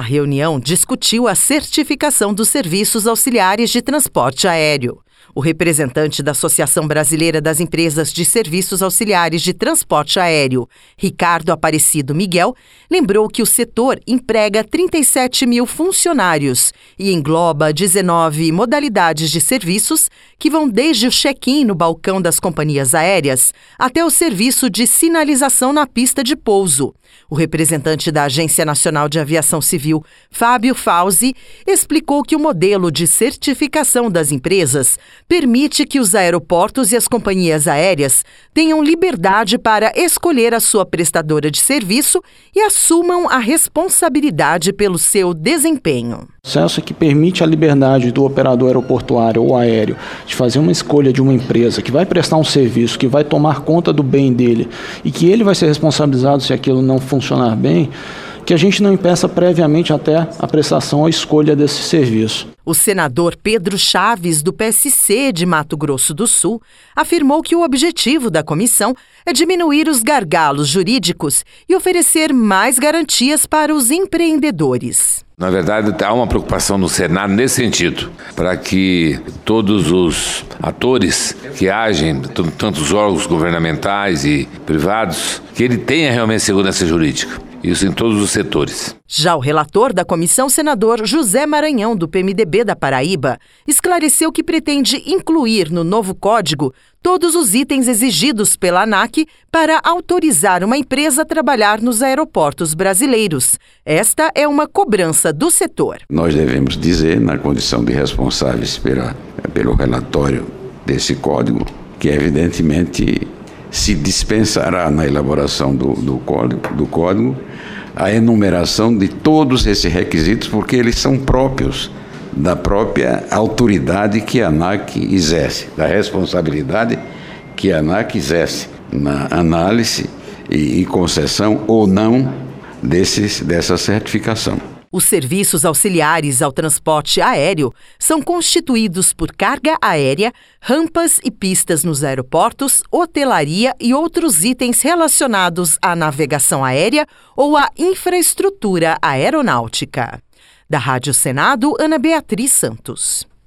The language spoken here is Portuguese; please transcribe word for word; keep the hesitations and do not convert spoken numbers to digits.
reunião discutiu a certificação dos serviços auxiliares de transporte aéreo. O representante da Associação Brasileira das Empresas de Serviços Auxiliares de Transporte Aéreo, Ricardo Aparecido Miguel, lembrou que o setor emprega trinta e sete mil funcionários e engloba dezenove modalidades de serviços que vão desde o check-in no balcão das companhias aéreas até o serviço de sinalização na pista de pouso. O representante da Agência Nacional de Aviação Civil, Fábio Fauzi, explicou que o modelo de certificação das empresas permite que os aeroportos e as companhias aéreas tenham liberdade para escolher a sua prestadora de serviço e assumam a responsabilidade pelo seu desempenho. O processo que permite a liberdade do operador aeroportuário ou aéreo de fazer uma escolha de uma empresa que vai prestar um serviço, que vai tomar conta do bem dele e que ele vai ser responsabilizado se aquilo não funcionar bem, que a gente não impeça previamente até a prestação ou escolha desse serviço. O senador Pedro Chaves, do P S C de Mato Grosso do Sul, afirmou que o objetivo da comissão é diminuir os gargalos jurídicos e oferecer mais garantias para os empreendedores. Na verdade, há uma preocupação no Senado nesse sentido, para que todos os atores que agem, tanto os órgãos governamentais e privados, que ele tenha realmente segurança jurídica. Isso em todos os setores. Já o relator da comissão, senador José Maranhão, do P M D B da Paraíba, esclareceu que pretende incluir no novo código todos os itens exigidos pela ANAC para autorizar uma empresa a trabalhar nos aeroportos brasileiros. Esta é uma cobrança do setor. Nós devemos dizer, na condição de responsáveis pela, pelo relatório desse código, que evidentemente se dispensará na elaboração do, do, código, do código a enumeração de todos esses requisitos, porque eles são próprios da própria autoridade que a ANAC exerce, da responsabilidade que a ANAC exerce na análise e, e concessão ou não desses, dessa certificação. Os serviços auxiliares ao transporte aéreo são constituídos por carga aérea, rampas e pistas nos aeroportos, hotelaria e outros itens relacionados à navegação aérea ou à infraestrutura aeronáutica. Da Rádio Senado, Ana Beatriz Santos.